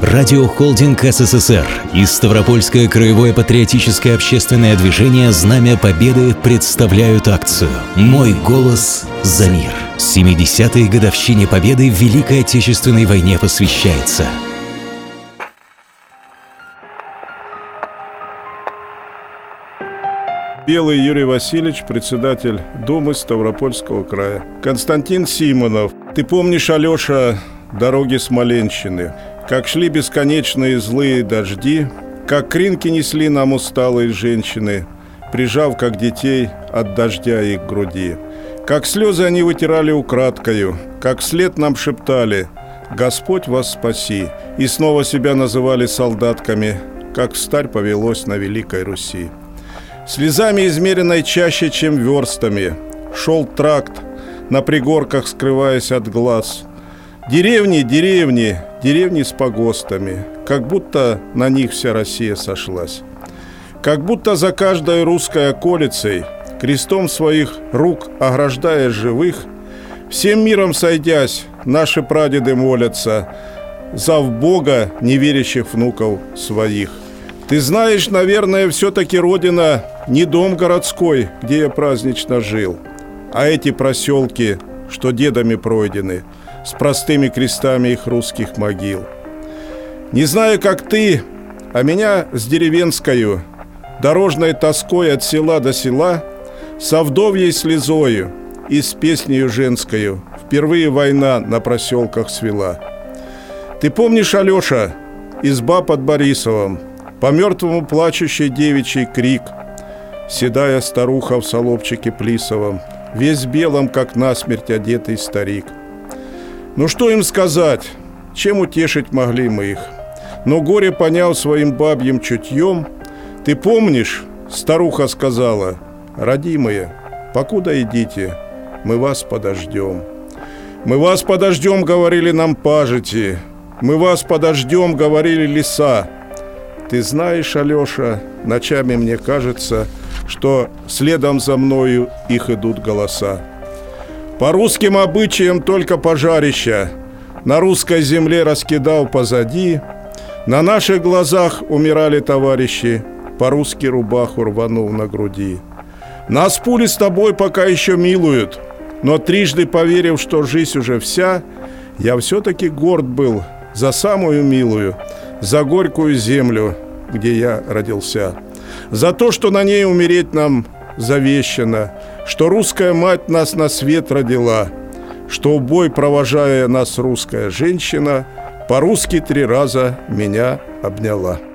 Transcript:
Радиохолдинг СССР и Ставропольское краевое патриотическое общественное движение «Знамя Победы» представляют акцию «Мой голос за мир». 70-й годовщине Победы в Великой Отечественной войне посвящается. Белый Юрий Васильевич, председатель Думы Ставропольского края. Константин Симонов. Ты помнишь, Алеша, дороги Смоленщины? Как шли бесконечные злые дожди, как кринки несли нам усталые женщины, прижав, как детей, от дождя их к груди. Как слезы они вытирали украдкою, как вслед нам шептали: «Господь вас спаси!» И снова себя называли солдатками, как встарь повелось на Великой Руси. Слезами измеренной чаще, чем верстами, шел тракт, на пригорках скрываясь от глаз. Деревни, деревни, деревни с погостами, как будто на них вся Россия сошлась. Как будто за каждой русской околицей, крестом своих рук ограждая живых, всем миром сойдясь, наши прадеды молятся за в Бога неверящих внуков своих. Ты знаешь, наверное, все-таки родина не дом городской, где я празднично жил, а эти проселки, что дедами пройдены, с простыми крестами их русских могил. Не знаю, как ты, а меня с деревенскою, дорожной тоской от села до села, со вдовьей слезою и с песнею женскою впервые война на проселках свела. Ты помнишь, Алеша, изба под Борисовым, по мертвому плачущий девичий крик, седая старуха в солопчике плисовом, весь белом, как насмерть одетый старик. Ну что им сказать, чем утешить могли мы их? Но горе понял своим бабьим чутьем. Ты помнишь, старуха сказала: «Родимые, покуда идите, мы вас подождем». «Мы вас подождем», говорили нам пажити, «мы вас подождем», говорили леса. Ты знаешь, Алеша, ночами мне кажется, что следом за мною их идут голоса. По русским обычаям только пожарища на русской земле раскидал позади. На наших глазах умирали товарищи, по-русски рубаху рванув на груди. Нас пули с тобой пока еще милуют, но трижды поверив, что жизнь уже вся, я все-таки горд был за самую милую, за горькую землю, где я родился. За то, что на ней умереть нам завещано, что русская мать нас на свет родила, что в бой, провожая нас русская женщина, по-русски 3 раза меня обняла.